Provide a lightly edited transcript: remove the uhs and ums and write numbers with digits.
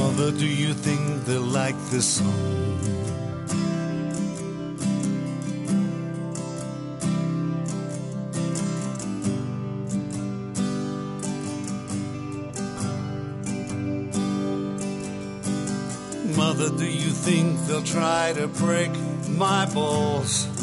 Mother, do you think they'll like this song? Mother, do you think they'll try to break my balls?